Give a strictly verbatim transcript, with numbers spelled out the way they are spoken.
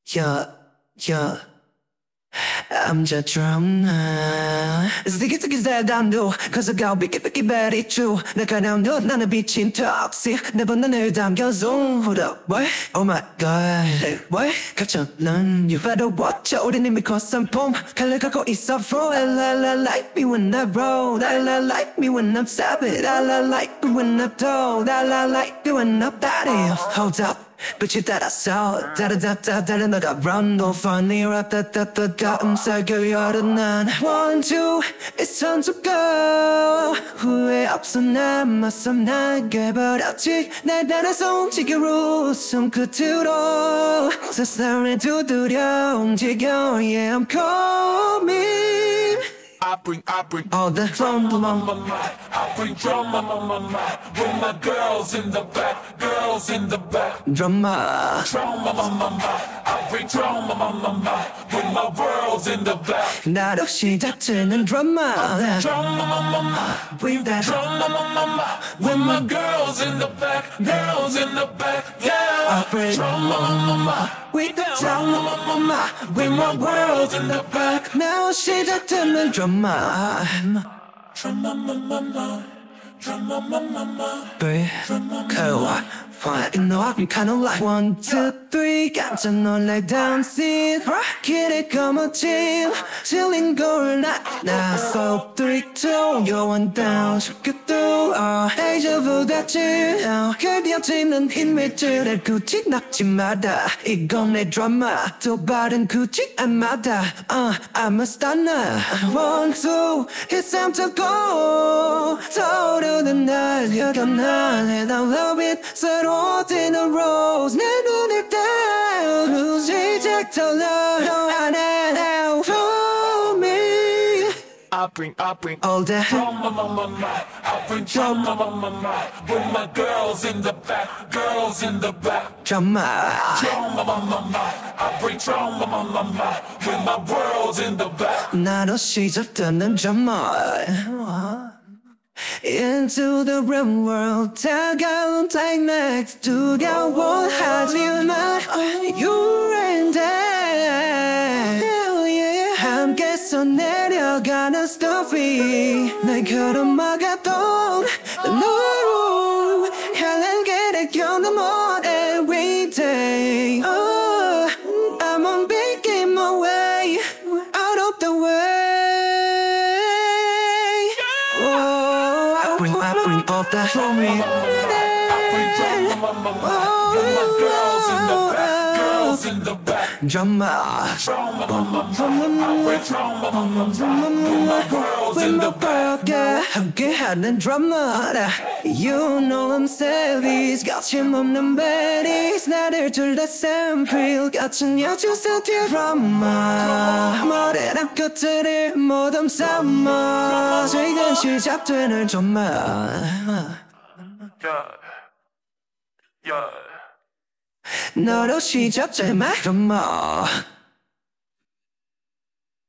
Yeah, yeah. I'm just drama. Sticky sticky sad down do. Cause I got big big bad it's true. 내가 now know 나는 비친 toxic. 내번 나를 담겨줘. Hold up, what? Oh my god. Hey, what? 갑자기 넌 you better watch out. 우린 이미 cross한 폼. 칼을 갖고 있어 bro. La la like me when I roll. La la like me when I'm savage. La la like me when I'm told. La la like me when I'm body. Hold up. 빛이 따라서 다르다다 다른 너가 run no funny rap 다다다다 음살 교열은 난 one two it's time to go 후회 없어 남았어 나게 버렸지 날 따라서 움직여 웃음 끝으로 세상을 두드려 움직여 yeah I'm coming I bring, I bring all the drama on my mind. I bring drama on my mind. With my girls in the back, girls in the back. drama Drama on my mind. I bring drama on my mind. With my worlds in the back. 나로 시작되는 drama Drama on my mind. Bring that Drama on my mind. With my girls in the back, girls in the back. Yeah. I bring Drama on my mind. with the drama mama with my world in the back now 시작되는 drama Drama on my mind. Drama on my mind. Baby, go Fine, you know I'm kinda like one, two, three 깜짝 놀래 dancing 길에 거머쥔 chilling going night now so three, two you're one down 쉽게 또 uh, deja vu 됐지 uh, 그려지는 흰 밑줄에 굳이 낚지 마라 이건 내 드라마 또 바른 굳이 안 맞아 uh, I'm a stunner one, two it's time to go 떠오르는 날 여겨 날 and I love it 새로 뛰는 rose 내 눈을 떼어 시작부터 너 안에 now for me I bring, I bring all the drama on my mind. I bring drama on my mind. With my girls in the back, girls in the back. drama Drama on my mind. I bring drama on my mind. With my worlds in the back. 나로 시작되는 drama Into the real world 다가온 climax 두려워 하지만 You and I Hell yeah 함께서 내려가는 story 날 걸어막았던 너로 향한 길에 걷는 more every day oh, I'm on making my way out of the way Bring, I bring all that for me. I bring drama on my mind. With my girls in the back, girls in the back. Drama, Drama on my mind. I bring drama on my mind. With my girls with in my the back. girl, yeah. 함께하는 drama. You know I'm savage. 거침없는 baddies. 나를 둘 다 sample. 같은 여주사 드라마. 머리랑 끝을 모두 삼아. 지금 시작되는 drama. Yeah. Yeah. 너로 시작될 my drama.